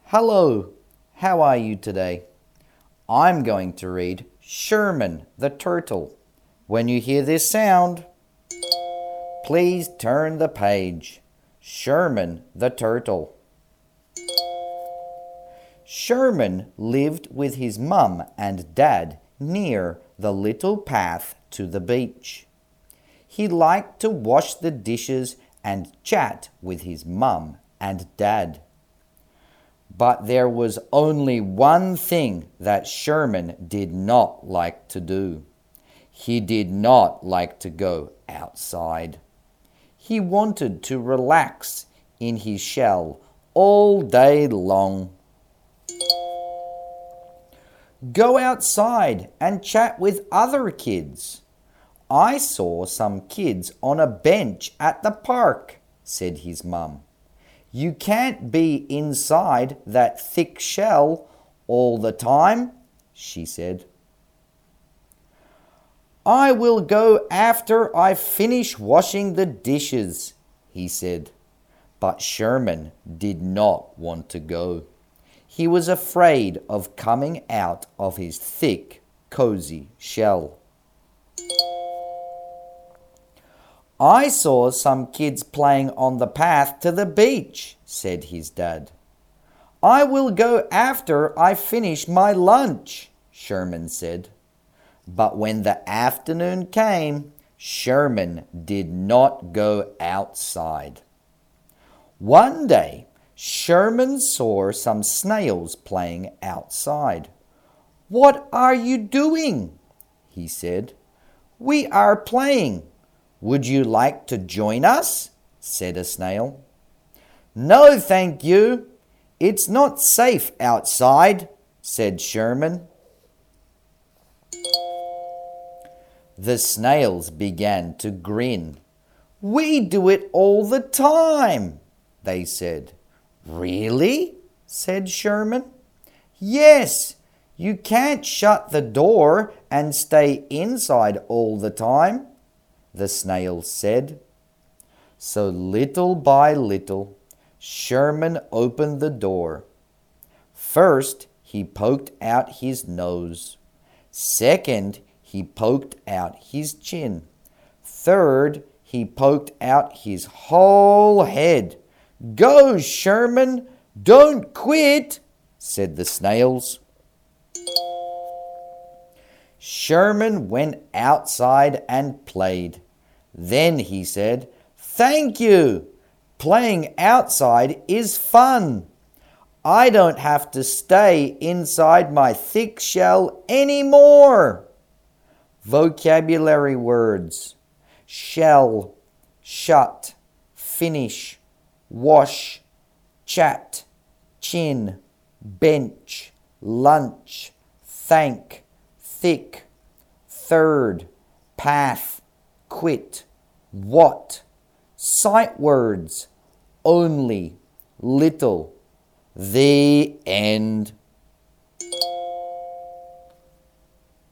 Hello, how are you today? I'm going to read Sherman the Turtle. When you hear this sound, please turn the page. Sherman the Turtle. Sherman lived with his mum and dad near the little path to the beach. He liked to wash the dishes and chat with his mum and dad. But there was only one thing that Sherman did not like to do. He did not like to go outside. He wanted to relax in his shell all day long. Go outside and chat with other kids. I saw some kids on a bench at the park, said his mum. You can't be inside that thick shell all the time, she said. I will go after I finish washing the dishes, he said. But Sherman did not want to go. He was afraid of coming out of his thick, cozy shell. I saw some kids playing on the path to the beach, said his dad. I will go after I finish my lunch, Sherman said. But when the afternoon came, Sherman did not go outside. One day, Sherman saw some snails playing outside. What are you doing? He said. We are playing. Would you like to join us? Said a snail. No, thank you. It's not safe outside, said Sherman. The snails began to grin. We do it all the time, they said. Really? Said Sherman. Yes, you can't shut the door and stay inside all the time, the snails said. So little by little, Sherman opened the door. First, he poked out his nose. Second, he poked out his chin. Third, he poked out his whole head. Go, Sherman! Don't quit, said the snails. Sherman went outside and played. Then he said, Thank you! Playing outside is fun. I don't have to stay inside my thick shell anymore. Vocabulary words: shell, shut, finish, wash, chat, chin, bench, lunch, thank, thick, third, path, quit, what, sight words, only, little. The end.